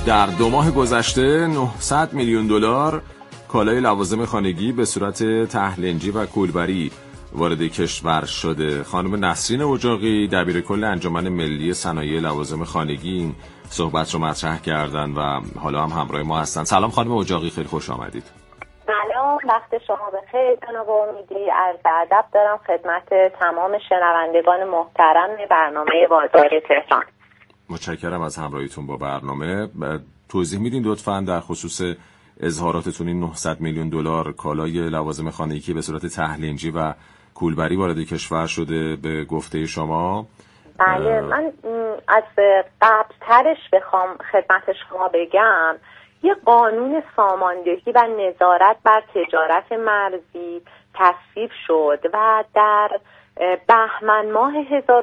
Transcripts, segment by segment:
در 2 ماه گذشته 900 میلیون دلار کالای لوازم خانگی به صورت تهلنجی و کولبری وارد کشور شده. خانم نسرین اجاقی دبیرکل انجمن ملی صنایع لوازم خانگی این صحبت رو مطرح کردن و حالا هم همراه ما هستن. سلام خانم اجاقی، خیلی خوش آمدید. سلام، وقت شما بخیر جناب امیدی. عرض ادب دارم خدمت تمام شنوندگان محترم برنامه بازار تهران. متشکرم از همراهیتون با برنامه. توضیح میدین لطفاً در خصوص اظهاراتتون این 900 میلیون دلار کالای لوازم خانگی به صورت تهلنجی و کولبری وارد کشور شده به گفته شما؟ بله، من از قبل ترش بخوام خدمت شما بگم، یه قانون ساماندهی و نظارت بر تجارت مرزی تصویب شد و در بهمن ماه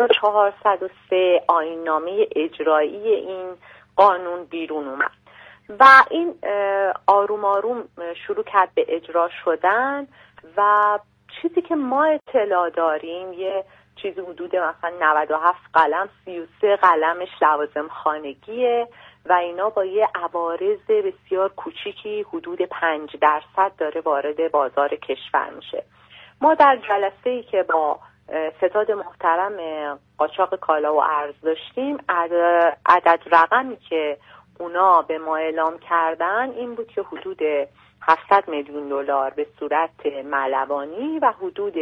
1403 آیین‌نامه اجرایی این قانون بیرون اومد و این آروم آروم شروع کرد به اجرا شدن و چیزی که ما اطلاع داریم یه چیزی حدود مثلا 97 قلم 33 قلمش لوازم خانگیه و اینا با یه عوارض بسیار کوچیکی حدود 5% داره وارد بازار کشور میشه. ما در جلسه‌ای که با ستاد محترم قاچاق کالا و ارز داشتیم، عدد رقمی که اونا به ما اعلام کردن این بود که حدود 700 میلیون دلار به صورت ملوانی و حدود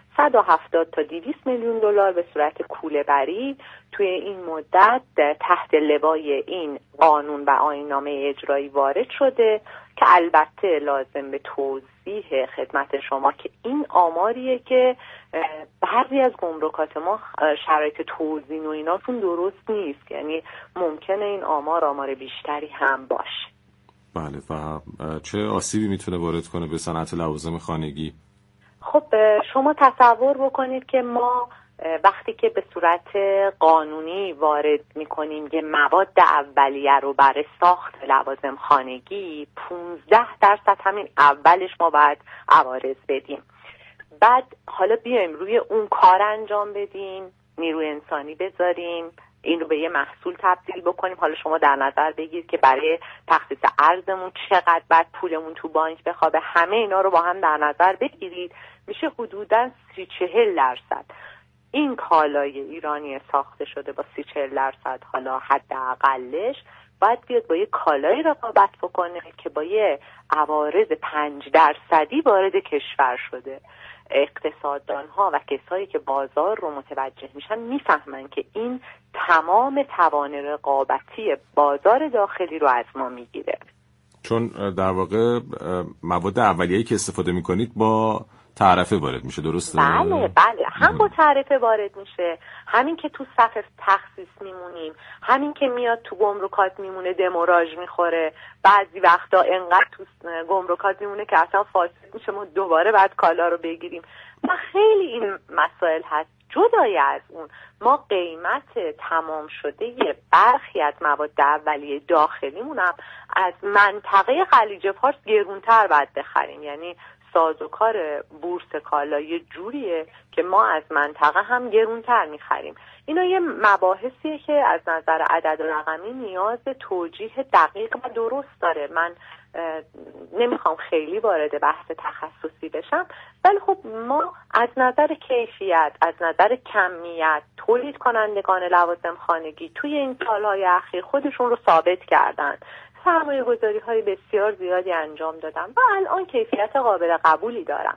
170 تا 200 میلیون دلار به صورت کوله‌بری توی این مدت تحت لوای این قانون و آیین‌نامه اجرایی وارد شده که البته لازم به توضیح خدمت شما که این آماریه که بعضی از گمرکات ما شرایط توزیع و ایناتون درست نیست، یعنی ممکنه این آمار بیشتری هم باشه. بله، و چه آسیبی میتونه وارد کنه به صنعت لوازم خانگی؟ خب شما تصور بکنید که ما وقتی که به صورت قانونی وارد میکنیم یه مواد اولیه رو برای ساخت لوازم خانگی 15% همین اولش ما باید عوارض بدیم. بعد حالا بیایم روی اون کار انجام بدیم، نیروی انسانی بذاریم، این رو به یه محصول تبدیل بکنیم. حالا شما در نظر بگیرید که برای تخصیص ارزمون چقدر بعد پولمون تو بانک بخوابه، همه اینا رو با هم در نظر بگیرید، میشه حدوداً 30-40% این کالای ایرانی ساخته شده با 30-40% حالا حداقلش باید بیاد با یه کالای رقابت بکنه که با یه عوارض 5% وارد کشور شده. اقتصاددان ها و کسایی که بازار رو متوجه میشن میفهمن که این تمام توان رقابتی بازار داخلی رو از ما میگیره، چون در واقع مواد اولیه‌ای که استفاده میکنید با تعرفه وارد میشه، درسته؟ بله، هم با تعرفه وارد میشه، همین که تو صف تخصیص میمونیم، همین که میاد تو گمرکات میمونه دموراژ میخوره، بعضی وقتا انقدر تو گمرکات میمونه که اصلا فاسد میشه، ما دوباره بعد کالا رو بگیریم و خیلی این مسائل هست. جدای از اون ما قیمت تمام شده برخی از مواد اولیه داخلیمون هم از منطقه خلیج فارس گرونتر باید بخریم، یعنی سازوکار بورس کالا یه جوریه که ما از منطقه هم گرونتر میخریم. اینا یه مباحثیه که از نظر عدد و رقمی نیاز توجیه دقیق و درست داره. من نمیخوام خیلی وارد بحث تخصصی بشم، ولی خب ما از نظر کیفیت، از نظر کمیت، تولید کنندگان لوازم خانگی توی این سالهای اخیر خودشون رو ثابت کردن، سرمایه گذاری های بسیار زیادی انجام دادن و الان کیفیت قابل قبولی دارن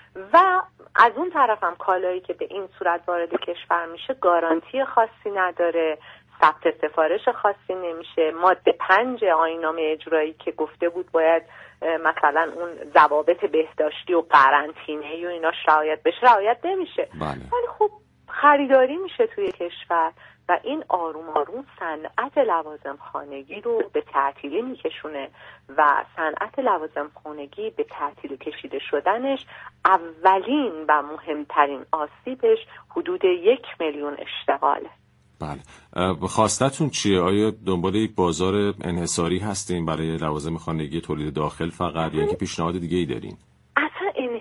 و از اون طرف هم کالایی که به این صورت وارد کشور میشه گارانتی خاصی نداره، ثبت سفارش خاصی نمیشه، ماده 5 آیین‌نامه اجرایی که گفته بود باید مثلا اون ضوابط بهداشتی و قرنطینه‌ای و اینا رعایت بشه رعایت نمیشه. ولی خب خریداری میشه توی کشور و این آروم آروم صنعت لوازم خانگی رو به تعطیلی میکشونه و صنعت لوازم خانگی به تعطیل کشیده شدنش اولین و مهمترین آسیبش حدود 1 میلیون اشتغاله. بله، خواستتون چیه؟ آیا دنبال یک بازار انحصاری هستین برای لوازم خانگی تولید داخل فقط یا اینکه پیشنهاد دیگه ای دارین؟ اصلا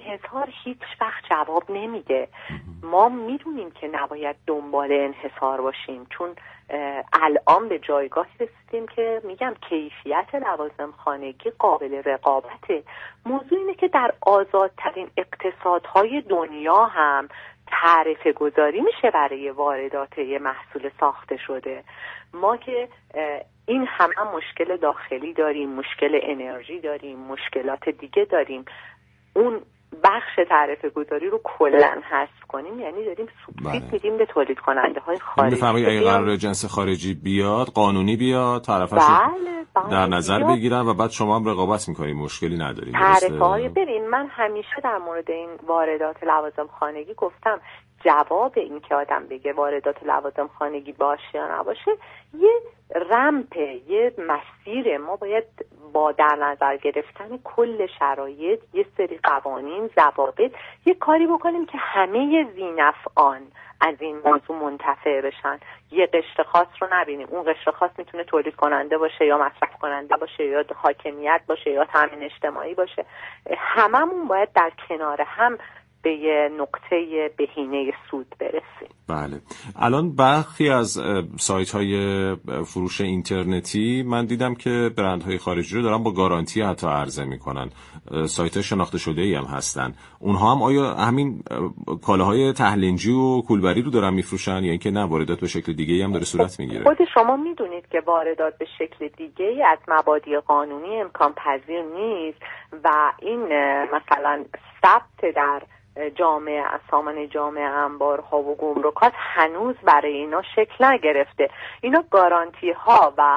انحصار هیچ وقت جواب نمیده. ما میدونیم که نباید دنبال انحصار باشیم، چون الان به جایگاهی رسیدیم که میگم کیفیت لوازم خانگی قابل رقابته. موضوع اینه که در آزادترین اقتصادهای دنیا هم تعرفه گذاری میشه برای واردات یه محصول ساخته شده. ما که این همه مشکل داخلی داریم، مشکل انرژی داریم، مشکلات دیگه داریم، اون بخش تعرفه گذاری رو کلاً حذف کنیم یعنی داریم سوبسید میدیم به تولید کننده های خارجی. میفهمید اگه قرار جنس خارجی بیاد، قانونی بیاد، تعرفه‌اش در نظر بگیرن و بعد شما هم رقابت میکنید، مشکلی نداریم. تعرفه‌های ببین، من همیشه در مورد این واردات لوازم خانگی گفتم جواب این که آدم بگه واردات لوازم خانگی باشه یا نباشه یه رمپه، یه مسیر. ما باید با در نظر گرفتن کل شرایط یه سری قوانین، ضوابط، یه کاری بکنیم که همه ذینفعان از این موضوع منتفع بشن. یه قشر خاص رو نبینیم. اون قشر خاص میتونه تولید کننده باشه یا مصرف کننده باشه یا حاکمیت باشه یا تامین اجتماعی باشه. هممون باید در کنار هم به یه نقطه بهینه سود برسیم. بله. الان برخی از سایت‌های فروش اینترنتی من دیدم که برندهای خارجی رو دارن با گارانتی حتی عرضه میکنن. سایت‌های شناخته شده‌ای هم هستن. اونها هم آیا همین کالاهای تهلنجی و کولبری رو دارن میفروشن یا اینکه نه واردات به شکل دیگه‌ای هم داره صورت میگیره؟ خود شما میدونید که واردات به شکل دیگه‌ای از مبادی قانونی امکان پذیر نیست و این مثلا ثبت در جامعه سامانه جامعه انبارها و گمرکات هنوز برای اینا شکل نگرفته. اینا گارانتی ها و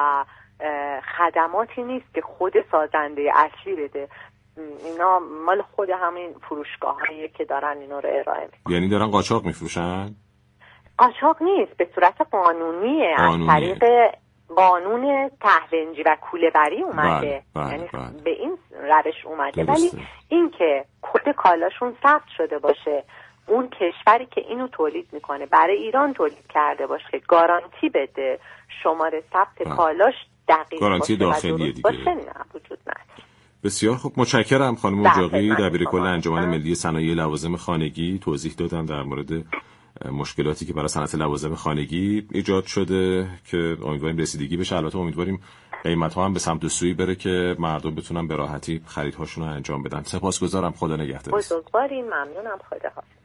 خدماتی نیست که خود سازنده اصلی بده. اینا مال خود همین فروشگاهایی که دارن اینا رو ارائه میکنن. یعنی دارن قاچاق میفروشن؟ قاچاق نیست، به صورت قانونیه. از طریق قانون تهلنجی و کوله‌بری اومده. یعنی به این روش اومده. ولی این که کد کالاشون ثبت شده باشه، اون کشوری که اینو تولید میکنه برای ایران تولید کرده باشه، گارانتی بده، شماره ثبت کالاش دقیق گارانتی داخلی دیگه باشه، نه وجود نداره. بسیار خوب، متشکرم خانم اجاقی، دبیرکل انجمن ملی صنایع لوازم خانگی. توضیح دادن در مورد مشکلاتی که برای صنعت لوازم خانگی ایجاد شده که امیدواریم رسیدگی بشه. البته امیدواریم قیمت‌ها هم به سمت سوی بره که مردم بتونن به راحتی خریدهاشون رو انجام بدن. سپاسگزارم، خدا نگهدار. بزرگوارین، ممنونم، خدا حافظ.